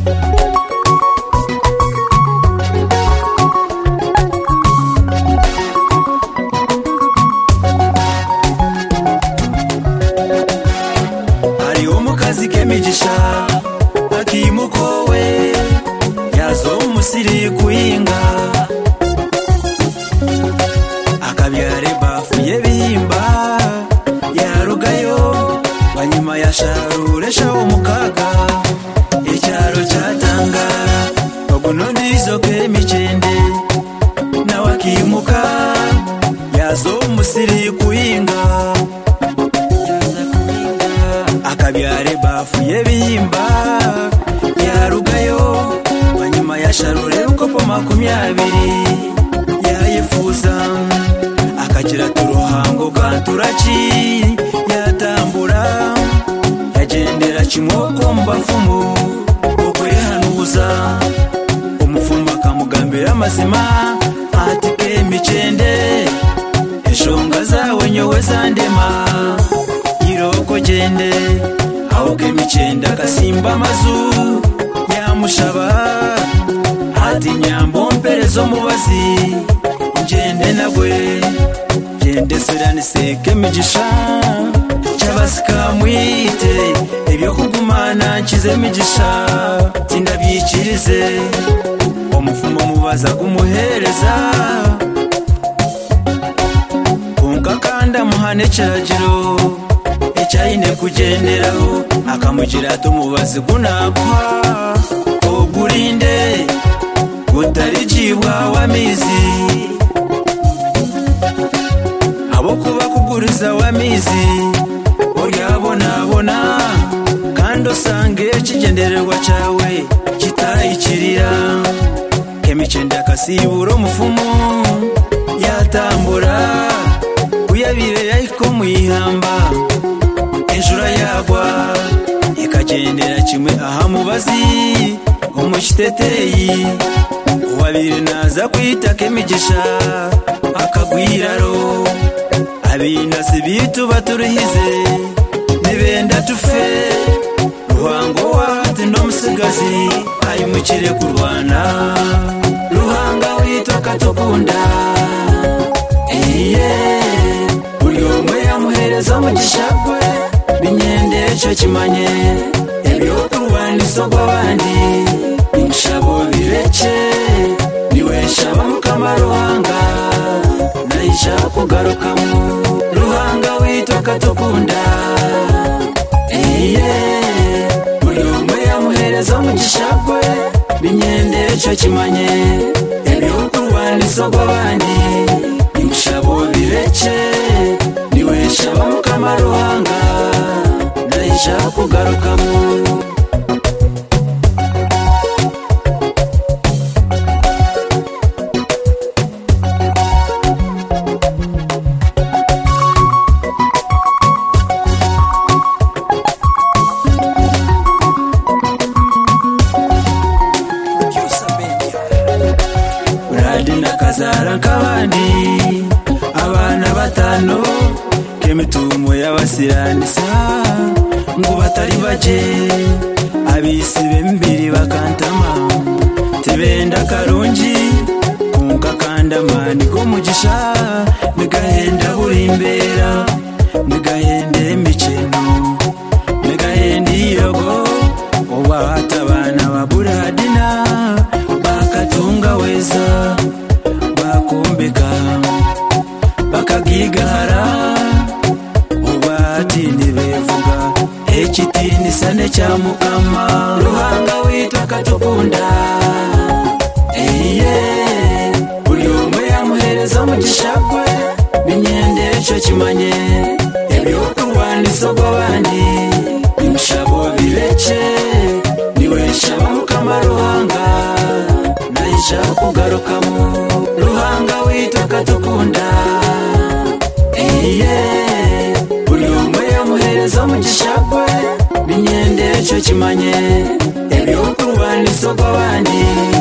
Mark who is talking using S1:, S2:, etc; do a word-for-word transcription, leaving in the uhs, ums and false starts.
S1: Migisha akimukowe yazo umusiri kuinga akabyare bafuye bihimba yarugayo banyuma yasharuresha umukaga icyaro cyatanga ogunondizo ke micende nawe akimuka yazo umusiri kuinga akabyare bafuye bihimba yarugayo banyuma yasharure ukopo makumyabiri yayifuza akagira turuhango kanturaki yatambura yagendera kimoko mbafumu okwehanuza umufumba akamugambira amazima ati ke micende eshonga zawe nyowe zandema iroko gende aoke micenda kasimba mazu yamushaba ati nyambo mperezo mubazi ngende nagwe gende serani seke migisha cyabasika mwite ibyo kugumana nkize migisha tindabyikirize umufumo mubaza kumuhereza kunka kanda muhane kiragiro icyaine kugenderaho akamugira tumubazi gunakwa ogurinde gutarijibwa wamizi abo kuba kuguriza wamizi oryabonabona kandi osange kigendererwa cyawe kitayikirira kemicenda kasibura umufumo yatambura uyabire yahiko muyihamba enjura yagwa ikagendera kimwe aha mubazi umushiteteyi uwabire naza kwita kemigisha akagwiraro abinasi bitu baturuhize nibenda tufe ruhango wati nomusigazi ayimukire kurwana ruhanga wito katukunda iye buri umwe yamuhereza mugishagwe binyende cyo kimanye ebyo kurwana isogwa bandi inshabo bireke niwe shaba mukama ruhanga naisha kugaruka mu ruhanga wito katukunda iye buri umwe yamuhereza mugishagwe binyende cyo kimanye ebyo kurwana isogwa bandi inshabo bireke niwe shaba mukama ruhanga naisha kugaruka mu uradinda kazara kabandi abana batano kemitumo y'abasiranisa ngo batari baje abisi bembiri bakantama tebenda karungi kunka kandamani ko mugisha migahenda burimbera migahende miceno migahendi yogo obata bana baburadina bakatunga weza bakumbika bakagigara ubati nibevuga ekitini sane cya mukama ruhanga witwa katukunda iye buri umwe yamuhereza mugishagwe binyende cyo kimanye ebyo kurwana isogwa bandi inshabo bireke niwe shaba mukama ruhanga naisha kugaruka mu ruhanga witwa katukunda iye buri umwe yamuhereza mugishagwe binyende cyo kimanye ebyo kurwana isogwa bandi